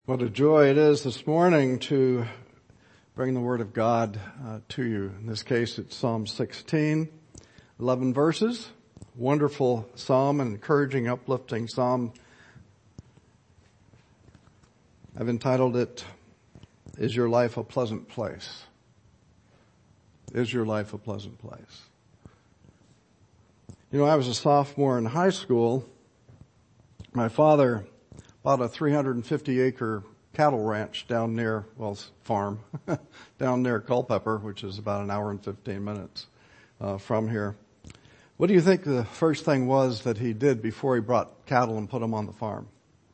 What a joy it is this morning to bring the Word of God to you. In this case, it's Psalm 16, 11 verses. Wonderful psalm, an encouraging, uplifting psalm. I've entitled it, Is Your Life a Pleasant Place? Is your life a pleasant place? You know, I was a sophomore in high school. My father bought a 350-acre cattle ranch down near, farm, down near Culpeper, which is about an hour and 15 minutes from here. What do you think the first thing was that he did before he brought cattle and put them on the farm?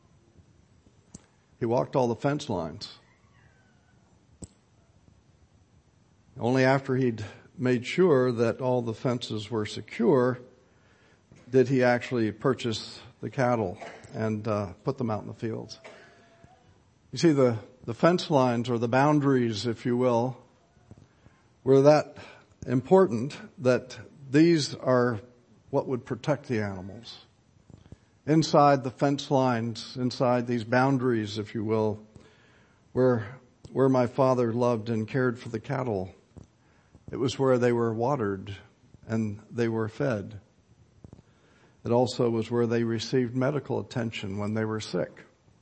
He walked all the fence lines. Only after he'd made sure that all the fences were secure did he actually purchase the cattle and put them out in the fields. You see, the fence lines, or the boundaries, if you will, were that important that these are what would protect the animals. Inside the fence lines, inside these boundaries, if you will, where my father loved and cared for the cattle, it was where they were watered and they were fed. It also was where they received medical attention when they were sick.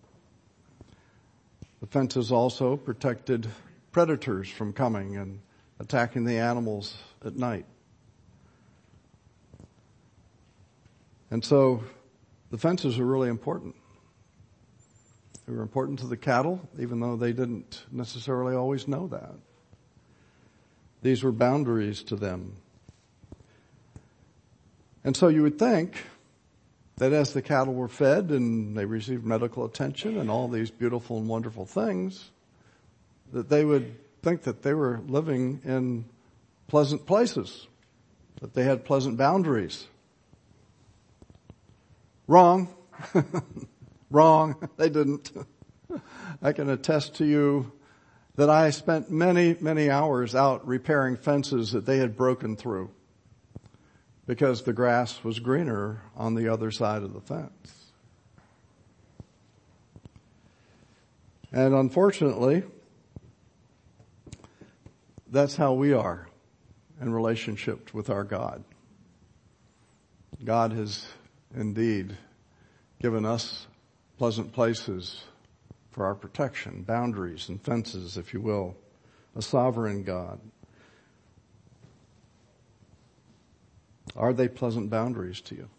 The fences also protected predators from coming and attacking the animals at night. And so the fences are really important. They were important to the cattle, even though they didn't necessarily always know that. These were boundaries to them. And so you would think that as the cattle were fed and they received medical attention and all these beautiful and wonderful things, that they would think that they were living in pleasant places, that they had pleasant boundaries. Wrong. Wrong. They didn't. I can attest to you that I spent many, many hours out repairing fences that they had broken through, because the grass was greener on the other side of the fence. And unfortunately, that's how we are in relationship with our God. God has indeed given us pleasant places for our protection, boundaries and fences, if you will, a sovereign God. Are they pleasant boundaries to you?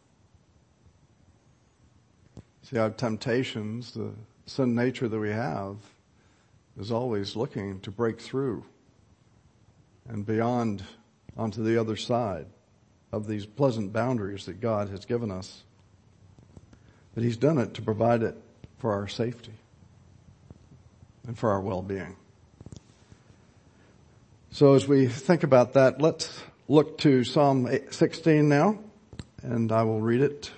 See, our temptations, the sin nature that we have, is always looking to break through and beyond onto the other side of these pleasant boundaries that God has given us. But He's done it to provide it for our safety and for our well-being. So as we think about that, let's look to Psalm 16 now, and I will read it.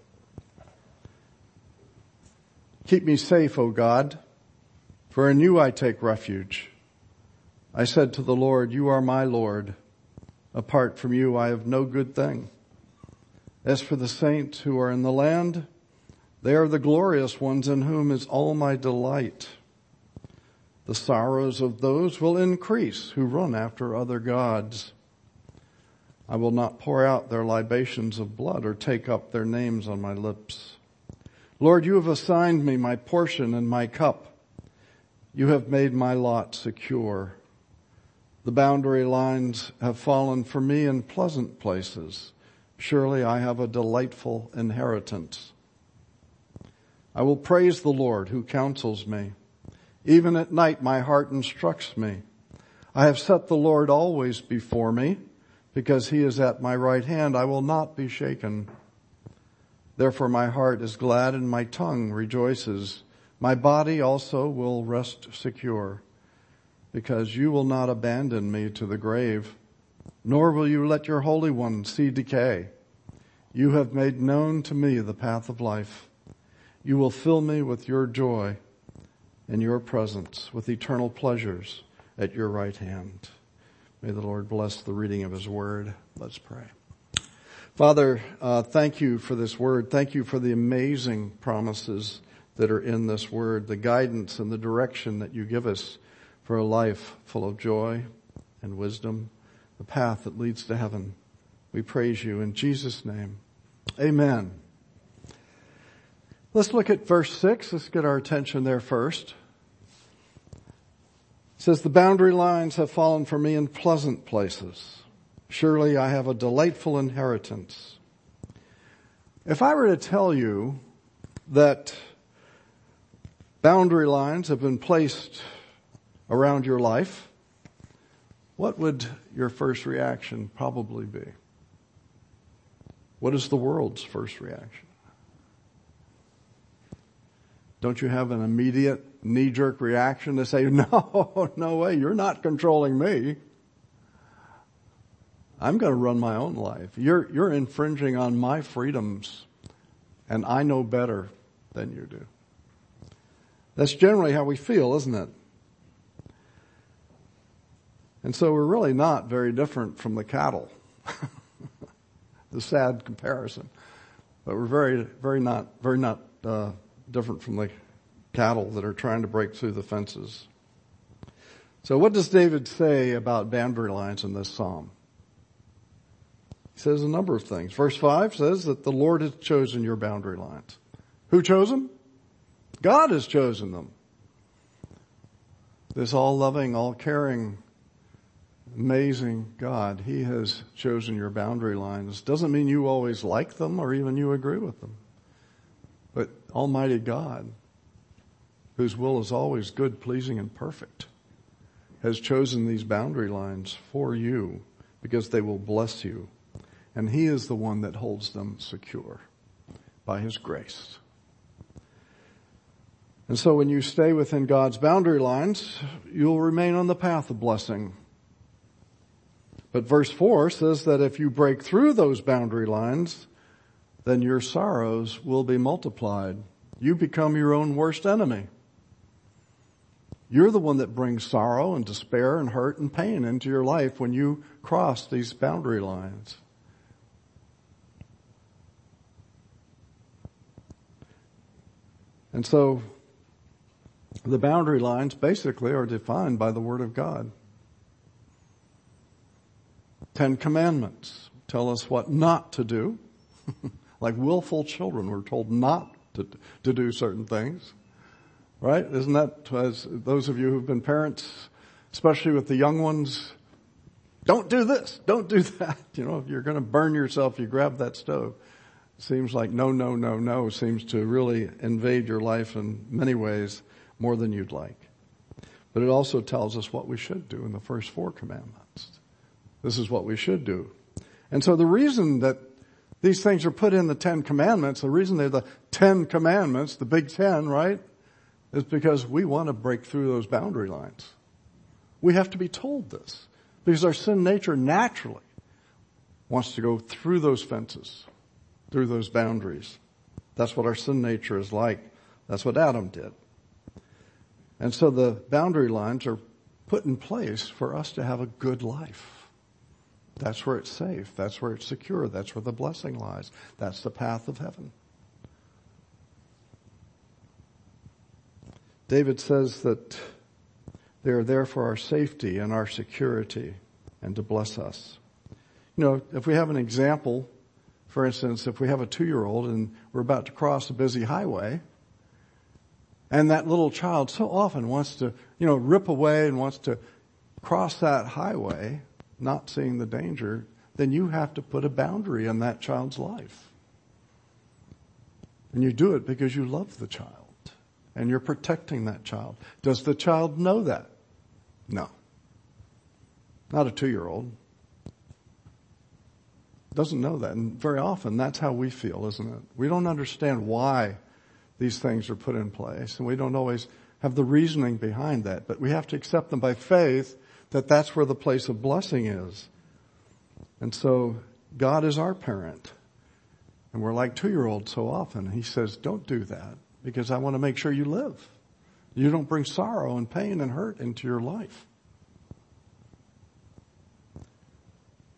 Keep me safe, O God, for in you I take refuge. I said to the Lord, you are my Lord. Apart from you I have no good thing. As for the saints who are in the land, they are the glorious ones in whom is all my delight. The sorrows of those will increase who run after other gods. I will not pour out their libations of blood or take up their names on my lips. Lord, you have assigned me my portion and my cup. You have made my lot secure. The boundary lines have fallen for me in pleasant places. Surely I have a delightful inheritance. I will praise the Lord who counsels me. Even at night my heart instructs me. I have set the Lord always before me. Because He is at my right hand, I will not be shaken. Therefore my heart is glad and my tongue rejoices. My body also will rest secure, because you will not abandon me to the grave, nor will you let your Holy One see decay. You have made known to me the path of life. You will fill me with your joy in your presence, with eternal pleasures at your right hand. May the Lord bless the reading of His word. Let's pray. Father, thank you for this word. Thank you for the amazing promises that are in this word, the guidance and the direction that you give us for a life full of joy and wisdom, the path that leads to heaven. We praise you in Jesus' name. Amen. Let's look at verse 6. Let's get our attention there first. It says, the boundary lines have fallen for me in pleasant places. Surely I have a delightful inheritance. If I were to tell you that boundary lines have been placed around your life, what would your first reaction probably be? What is the world's first reaction? Don't you have an immediate knee-jerk reaction to say, no way, you're not controlling me. I'm going to run my own life. You're infringing on my freedoms, and I know better than you do. That's generally how we feel, isn't it? And so we're really not very different from the cattle. The sad comparison. But we're very not different from the cattle that are trying to break through the fences. So what does David say about boundary lines in this psalm? He says a number of things. Verse 5 says that the Lord has chosen your boundary lines. Who chose them? God has chosen them. This all-loving, all-caring, amazing God, He has chosen your boundary lines. Doesn't mean you always like them or even you agree with them. But Almighty God, whose will is always good, pleasing, and perfect, has chosen these boundary lines for you because they will bless you. And He is the one that holds them secure by His grace. And so when you stay within God's boundary lines, you'll remain on the path of blessing. But verse 4 says that if you break through those boundary lines, then your sorrows will be multiplied. You become your own worst enemy. You're the one that brings sorrow and despair and hurt and pain into your life when you cross these boundary lines. And so the boundary lines basically are defined by the Word of God. 10 Commandments tell us what not to do. Like willful children, we're told not to do certain things. Right? Isn't that, as those of you who've been parents, especially with the young ones, don't do this, don't do that. You know, if you're going to burn yourself, you grab that stove. Seems like no seems to really invade your life in many ways more than you'd like. But it also tells us what we should do in the first 4 commandments. This is what we should do. And so the reason that these things are put in the 10 commandments, the reason they're the 10 commandments, the big 10, right, is because we want to break through those boundary lines. We have to be told this because our sin nature naturally wants to go through those fences, through those boundaries. That's what our sin nature is like. That's what Adam did. And so the boundary lines are put in place for us to have a good life. That's where it's safe. That's where it's secure. That's where the blessing lies. That's the path of heaven. David says that they are there for our safety and our security and to bless us. You know, if we have an example, for instance, if we have a 2-year-old and we're about to cross a busy highway, and that little child so often wants to, rip away and wants to cross that highway, not seeing the danger, then you have to put a boundary in that child's life. And you do it because you love the child and you're protecting that child. Does the child know that? No. Not a 2-year-old. Doesn't know that. And very often that's how we feel, isn't it? We don't understand why these things are put in place, and we don't always have the reasoning behind that, but we have to accept them by faith that that's where the place of blessing is. And so God is our parent, and we're like 2-year-olds so often. He says, don't do that because I want to make sure you live. You don't bring sorrow and pain and hurt into your life.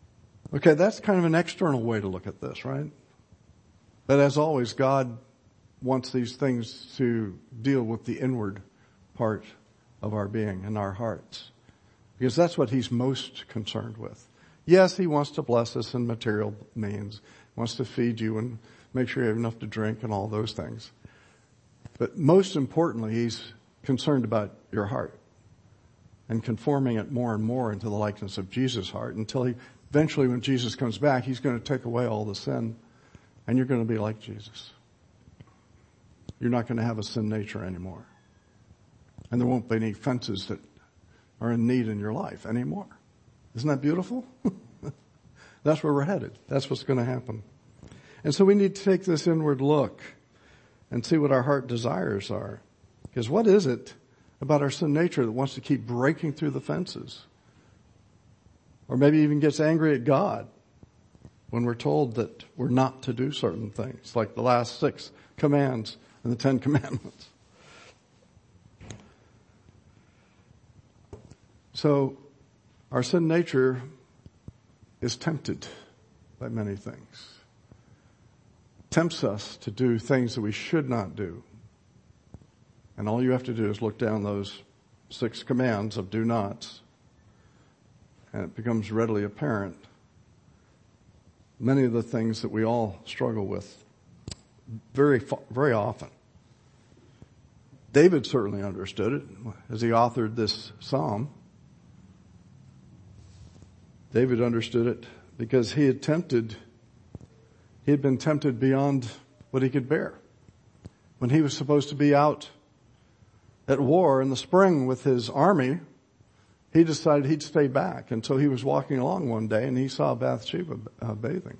Okay, that's kind of an external way to look at this, right? But as always, God wants these things to deal with the inward part of our being and our hearts, because that's what he's most concerned with. Yes, he wants to bless us in material means, wants to feed you and make sure you have enough to drink and all those things. But most importantly, he's concerned about your heart and conforming it more and more into the likeness of Jesus' heart until eventually when Jesus comes back, he's going to take away all the sin and you're going to be like Jesus. You're not going to have a sin nature anymore. And there won't be any fences that are in need in your life anymore. Isn't that beautiful? That's where we're headed. That's what's going to happen. And so we need to take this inward look and see what our heart desires are. Because what is it about our sin nature that wants to keep breaking through the fences? Or maybe even gets angry at God when we're told that we're not to do certain things, like the last 6 commands and the 10 commandments. So our sin nature is tempted by many things. Tempts us to do things that we should not do. And all you have to do is look down those 6 commands of do nots, and it becomes readily apparent. Many of the things that we all struggle with very, very often. David certainly understood it as he authored this psalm. David understood it because he had been tempted beyond what he could bear. When he was supposed to be out at war in the spring with his army, he decided he'd stay back. And so he was walking along one day and he saw Bathsheba bathing.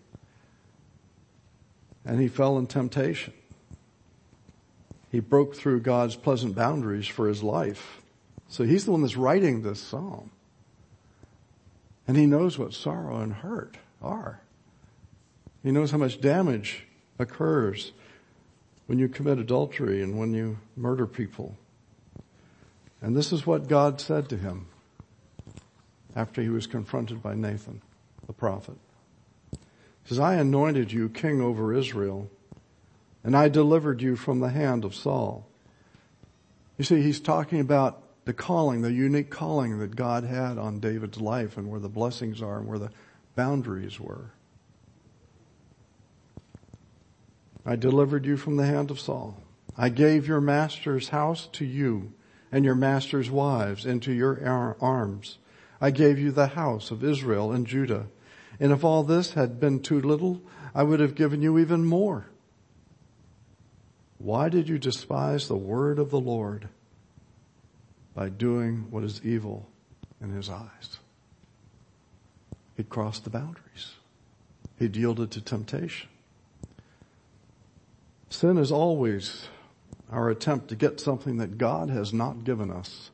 And he fell in temptation. He broke through God's pleasant boundaries for his life. So he's the one that's writing this psalm. And he knows what sorrow and hurt are. He knows how much damage occurs when you commit adultery and when you murder people. And this is what God said to him after he was confronted by Nathan, the prophet. He says, I anointed you king over Israel, and I delivered you from the hand of Saul. You see, he's talking about the calling, the unique calling that God had on David's life and where the blessings are and where the boundaries were. I delivered you from the hand of Saul. I gave your master's house to you and your master's wives into your arms. I gave you the house of Israel and Judah. And if all this had been too little, I would have given you even more. Why did you despise the word of the Lord by doing what is evil in his eyes? He'd crossed the boundaries. He'd yielded to temptation. Sin is always our attempt to get something that God has not given us.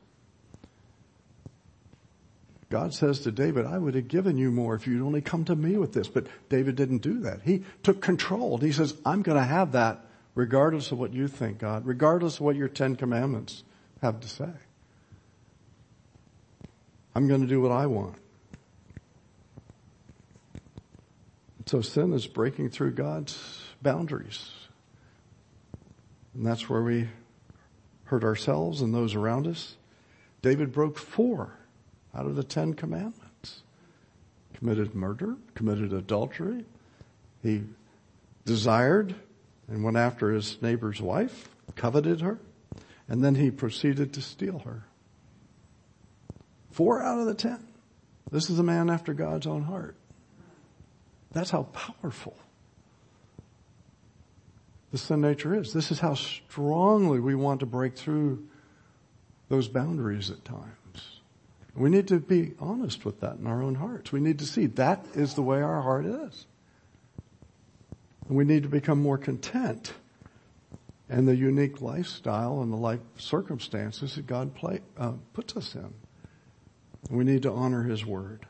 God says to David, I would have given you more if you'd only come to me with this. But David didn't do that. He took control. He says, I'm going to have that regardless of what you think, God, regardless of what your 10 commandments have to say. I'm going to do what I want. So sin is breaking through God's boundaries. And that's where we hurt ourselves and those around us. David broke 4 out of the 10 commandments. Committed murder, committed adultery. He desired and went after his neighbor's wife, coveted her, and then he proceeded to steal her. 4 out of the 10. This is a man after God's own heart. That's how powerful the sin nature is. This is how strongly we want to break through those boundaries at times. We need to be honest with that in our own hearts. We need to see that is the way our heart is. And we need to become more content in the unique lifestyle and the life circumstances that God puts us in. And we need to honor his word.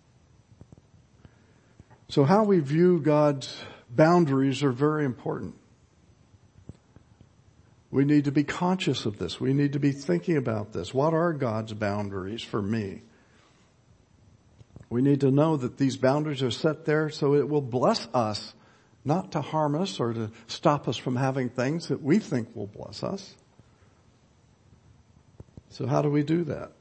So how we view God's boundaries are very important. We need to be conscious of this. We need to be thinking about this. What are God's boundaries for me? We need to know that these boundaries are set there so it will bless us not to harm us or to stop us from having things that we think will bless us. So how do we do that?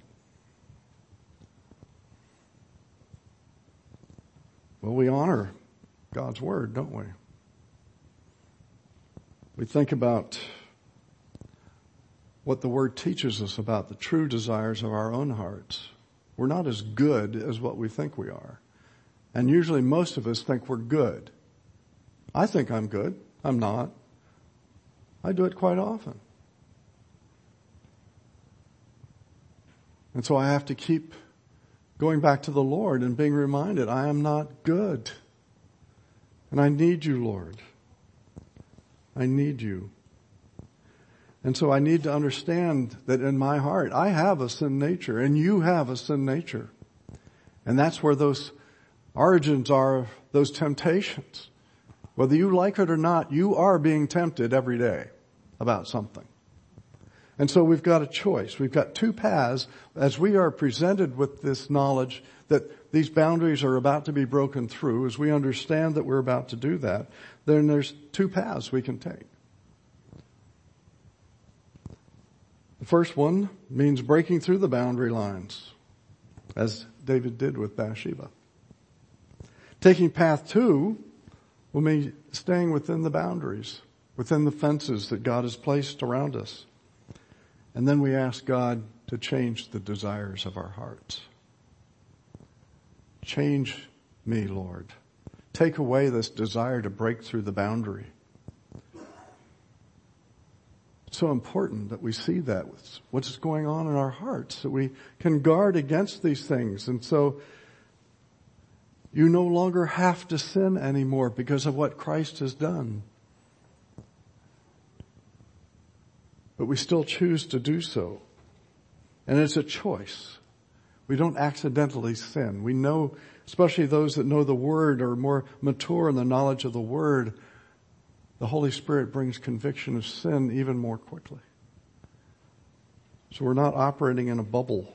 Well, we honor God's word, don't we? We think about what the word teaches us about the true desires of our own hearts. We're not as good as what we think we are. And usually most of us think we're good. I think I'm good. I'm not. I do it quite often. And so I have to keep going back to the Lord and being reminded I am not good. And I need you, Lord. I need you. And so I need to understand that in my heart, I have a sin nature and you have a sin nature. And that's where those origins are of those temptations. Whether you like it or not, you are being tempted every day about something. And so we've got a choice. We've got two paths as we are presented with this knowledge that these boundaries are about to be broken through. As we understand that we're about to do that, then there's two paths we can take. The first one means breaking through the boundary lines, as David did with Bathsheba. Taking path two will mean staying within the boundaries, within the fences that God has placed around us. And then we ask God to change the desires of our hearts. Change me, Lord. Take away this desire to break through the boundary. It's so important that we see that with what's going on in our hearts, that we can guard against these things. And so you no longer have to sin anymore because of what Christ has done. But we still choose to do so. And it's a choice. We don't accidentally sin. We know, especially those that know the Word or are more mature in the knowledge of the Word, the Holy Spirit brings conviction of sin even more quickly. So we're not operating in a bubble.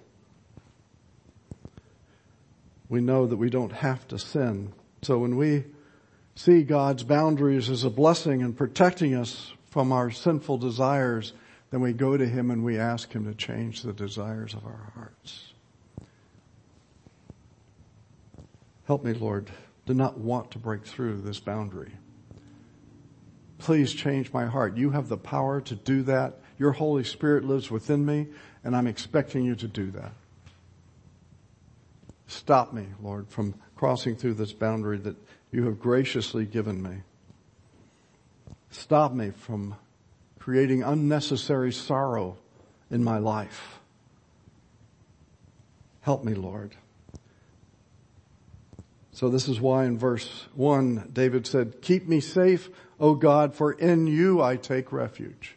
We know that we don't have to sin. So when we see God's boundaries as a blessing and protecting us from our sinful desires, then we go to Him and we ask Him to change the desires of our hearts. Help me, Lord, to not want to break through this boundary. Please change my heart. You have the power to do that. Your Holy Spirit lives within me, and I'm expecting you to do that. Stop me, Lord, from crossing through this boundary that you have graciously given me. Stop me from creating unnecessary sorrow in my life. Help me, Lord. So this is why in verse 1, David said, "Keep me safe, O God, for in you I take refuge."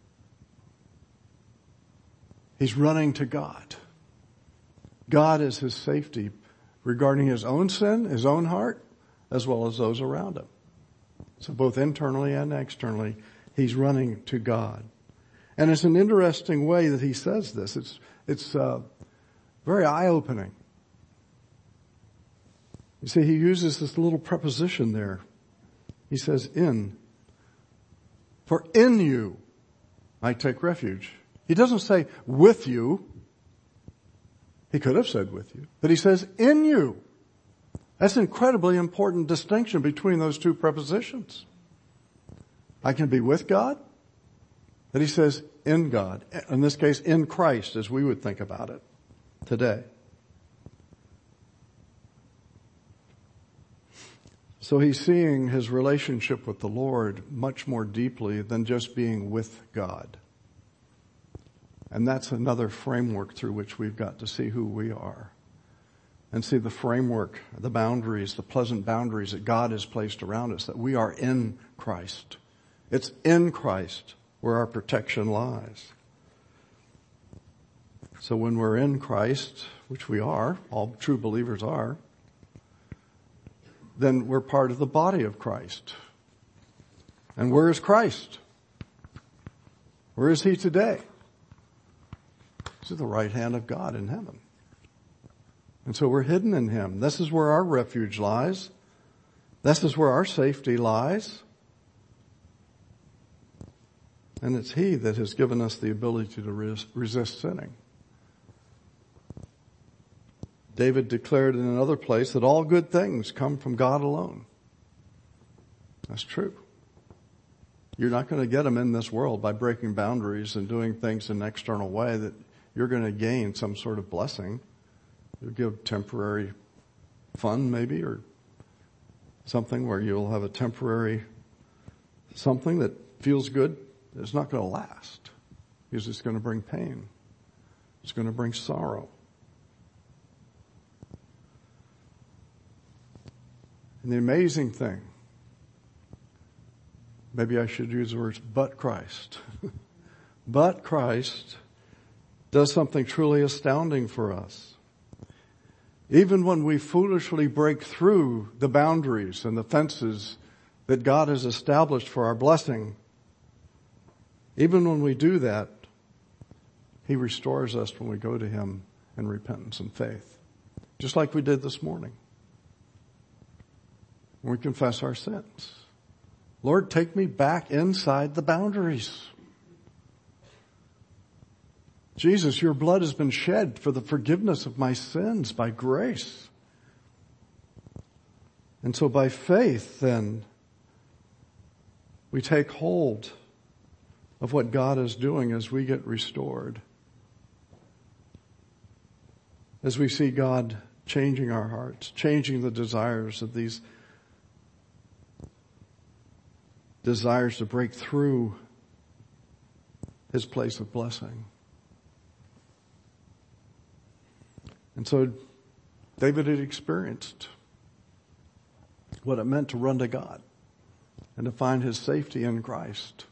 He's running to God. God is his safety regarding his own sin, his own heart, as well as those around him. So both internally and externally, he's running to God. And it's an interesting way that he says this. It's very eye-opening. You see, he uses this little preposition there. He says, in. For in you I take refuge. He doesn't say with you. He could have said with you. But he says in you. That's an incredibly important distinction between those two prepositions. I can be with God, but he says in God. In this case, in Christ, as we would think about it today. So he's seeing his relationship with the Lord much more deeply than just being with God. And that's another framework through which we've got to see who we are. And see the framework, the boundaries, the pleasant boundaries that God has placed around us, that we are in Christ. It's in Christ where our protection lies. So when we're in Christ, which we are, all true believers are, then we're part of the body of Christ. And where is Christ? Where is he today? He's at the right hand of God in heaven. And so we're hidden in him. This is where our refuge lies. This is where our safety lies. And it's He that has given us the ability to resist sinning. David declared in another place that all good things come from God alone. That's true. You're not going to get them in this world by breaking boundaries and doing things in an external way that you're going to gain some sort of blessing. You'll give temporary fun maybe, or something where you'll have a temporary something that feels good. It's not going to last because it's going to bring pain. It's going to bring sorrow. And the amazing thing, maybe I should use the words, but Christ. But Christ does something truly astounding for us. Even when we foolishly break through the boundaries and the fences that God has established for our blessing, even when we do that, He restores us when we go to Him in repentance and faith. Just like we did this morning. When we confess our sins. Lord, take me back inside the boundaries. Jesus, your blood has been shed for the forgiveness of my sins by grace. And so by faith, then, we take hold of what God is doing as we get restored. As we see God changing our hearts, changing the desires of these desires to break through His place of blessing. And so David had experienced what it meant to run to God and to find his safety in Christ.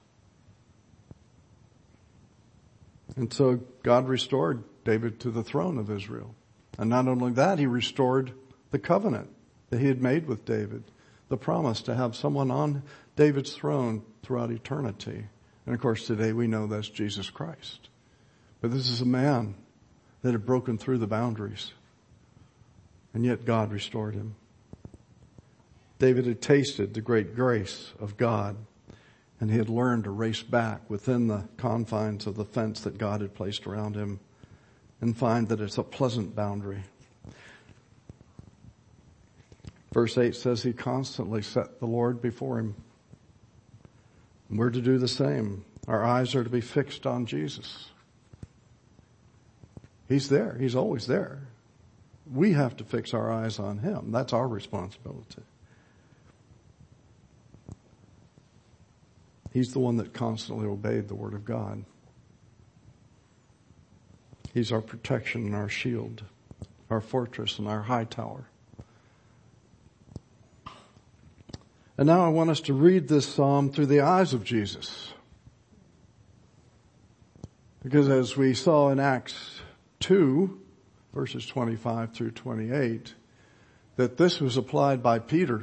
And so God restored David to the throne of Israel. And not only that, He restored the covenant that He had made with David, the promise to have someone on David's throne throughout eternity. And of course today we know that's Jesus Christ. But this is a man that had broken through the boundaries. And yet God restored him. David had tasted the great grace of God. And he had learned to race back within the confines of the fence that God had placed around him. And find that it's a pleasant boundary. Verse 8 says he constantly set the Lord before him. And we're to do the same. Our eyes are to be fixed on Jesus. He's there. He's always there. We have to fix our eyes on Him. That's our responsibility. He's the one that constantly obeyed the Word of God. He's our protection and our shield, our fortress and our high tower. And now I want us to read this psalm through the eyes of Jesus. Because as we saw in Acts 2, verses 25 through 28, that this was applied by Peter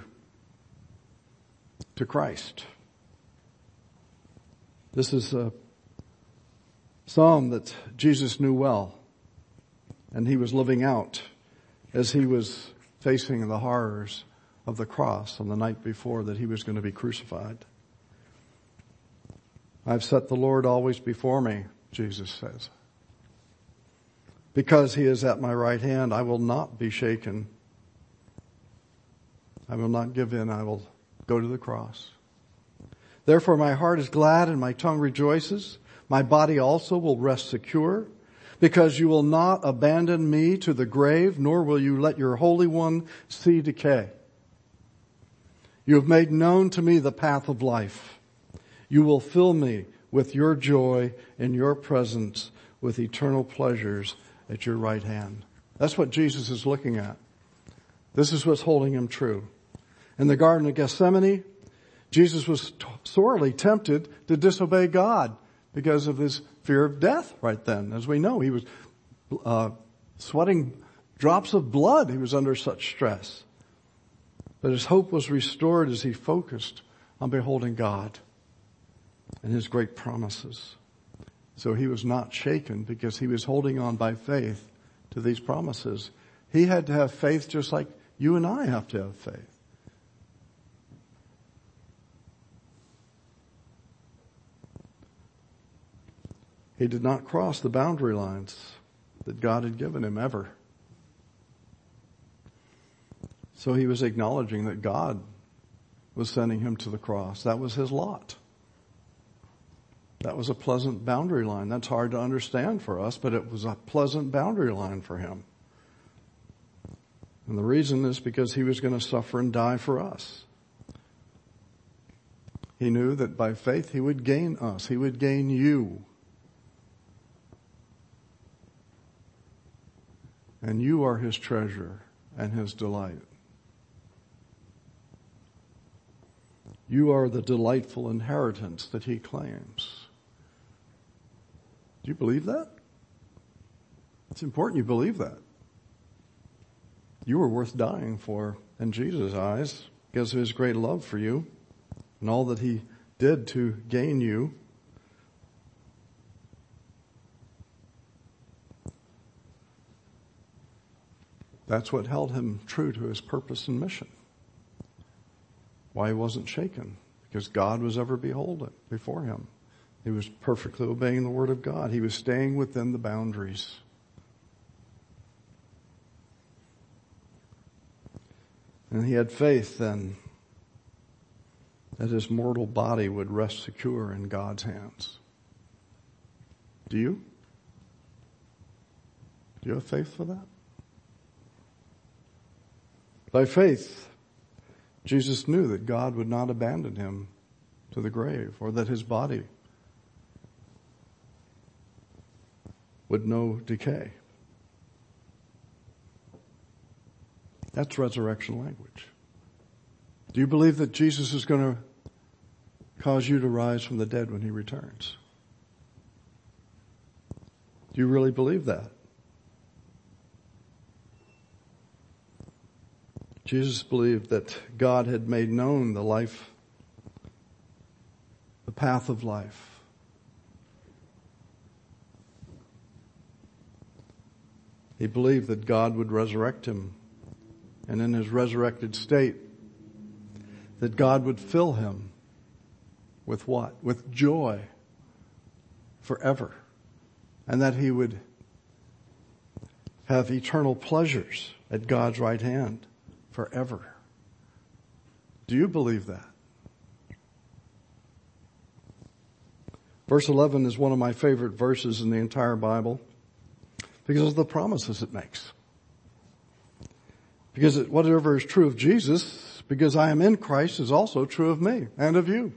to Christ. This is a psalm that Jesus knew well, and He was living out as He was facing the horrors of the cross on the night before that He was going to be crucified. I've set the Lord always before me, Jesus says. Because He is at my right hand, I will not be shaken. I will not give in. I will go to the cross. Therefore my heart is glad and my tongue rejoices. My body also will rest secure, because you will not abandon me to the grave, nor will you let your Holy One see decay. You have made known to me the path of life. You will fill me with your joy in your presence, with eternal pleasures at your right hand. That's what Jesus is looking at. This is what's holding Him true. In the Garden of Gethsemane, Jesus was sorely tempted to disobey God because of his fear of death right then. As we know, he was sweating drops of blood. He was under such stress. But his hope was restored as he focused on beholding God and His great promises. So he was not shaken because he was holding on by faith to these promises. He had to have faith just like you and I have to have faith. He did not cross the boundary lines that God had given him ever. So he was acknowledging that God was sending him to the cross. That was his lot. That was a pleasant boundary line. That's hard to understand for us, but it was a pleasant boundary line for him. And the reason is because he was going to suffer and die for us. He knew that by faith he would gain us. He would gain you. And you are his treasure and his delight. You are the delightful inheritance that he claims. Do you believe that? It's important you believe that. You were worth dying for in Jesus' eyes because of his great love for you and all that he did to gain you. That's what held him true to his purpose and mission. Why he wasn't shaken? Because God was ever beholden before him. He was perfectly obeying the word of God. He was staying within the boundaries. And he had faith then that his mortal body would rest secure in God's hands. Do you? Do you have faith for that? By faith, Jesus knew that God would not abandon him to the grave, or that his body would know decay. That's resurrection language. Do you believe that Jesus is going to cause you to rise from the dead when he returns? Do you really believe that? Jesus believed that God had made known the life, the path of life. He believed that God would resurrect him, and in his resurrected state, that God would fill him with what? With joy forever. And that he would have eternal pleasures at God's right hand forever. Do you believe that? Verse 11 is one of my favorite verses in the entire Bible because of the promises it makes. Because whatever is true of Jesus, because I am in Christ, is also true of me and of you.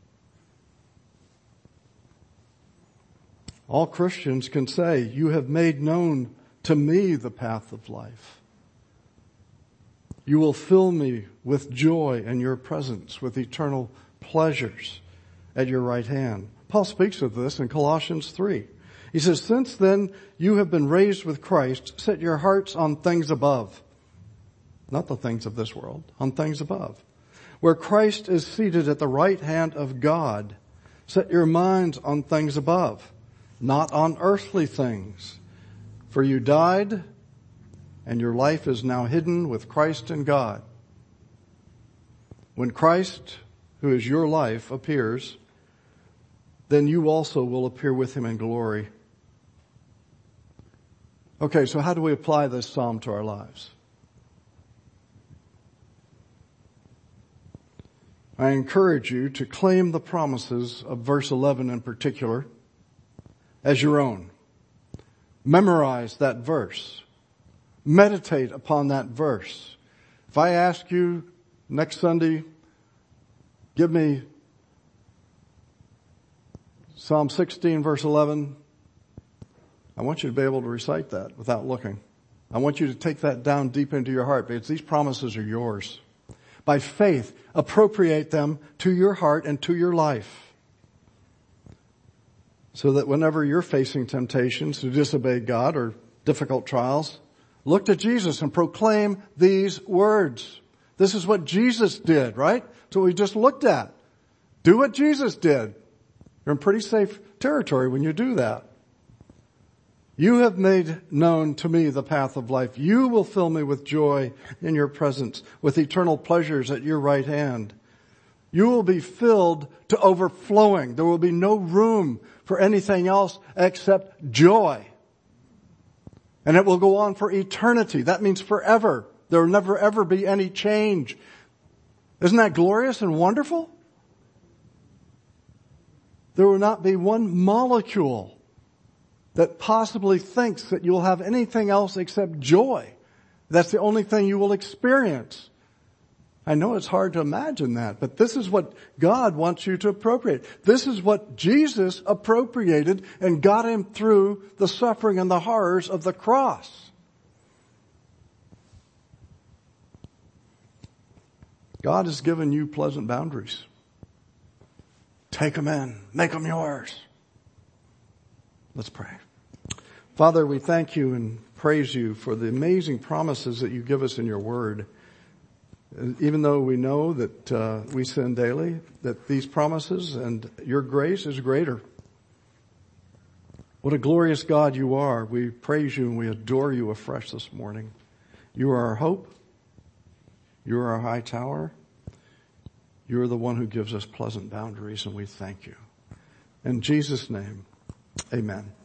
All Christians can say, you have made known to me the path of life. You will fill me with joy in your presence, with eternal pleasures at your right hand. Paul speaks of this in Colossians 3. He says, since then you have been raised with Christ, set your hearts on things above. Not the things of this world, on things above. Where Christ is seated at the right hand of God, set your minds on things above, not on earthly things. For you died, and your life is now hidden with Christ in God. When Christ, who is your life, appears, then you also will appear with him in glory. Okay, so how do we apply this psalm to our lives? I encourage you to claim the promises of verse 11 in particular as your own. Memorize that verse. Meditate upon that verse. If I ask you next Sunday, give me Psalm 16 verse 11, I want you to be able to recite that without looking. I want you to take that down deep into your heart because these promises are yours. By faith, appropriate them to your heart and to your life. So that whenever you're facing temptations to disobey God or difficult trials, look to Jesus and proclaim these words. This is what Jesus did, right? So we just looked at. Do what Jesus did. You're in pretty safe territory when you do that. You have made known to me the path of life. You will fill me with joy in your presence, with eternal pleasures at your right hand. You will be filled to overflowing. There will be no room for anything else except joy. And it will go on for eternity. That means forever. There will never ever be any change. Isn't that glorious and wonderful? There will not be one molecule that possibly thinks that you'll have anything else except joy. That's the only thing you will experience. I know it's hard to imagine that, but this is what God wants you to appropriate. This is what Jesus appropriated and got him through the suffering and the horrors of the cross. God has given you pleasant boundaries. Take them in. Make them yours. Let's pray. Father, we thank you and praise you for the amazing promises that you give us in your word. Even though we know that we sin daily, that these promises and your grace is greater. What a glorious God you are. We praise you and we adore you afresh this morning. You are our hope. You are our high tower. You are the one who gives us pleasant boundaries, and we thank you. In Jesus' name, amen.